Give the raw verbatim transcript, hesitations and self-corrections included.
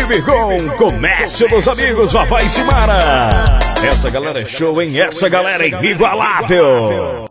Baby com Comércio dos Amigos, Vavá e Simara. Essa galera é show, hein? Essa galera é inigualável.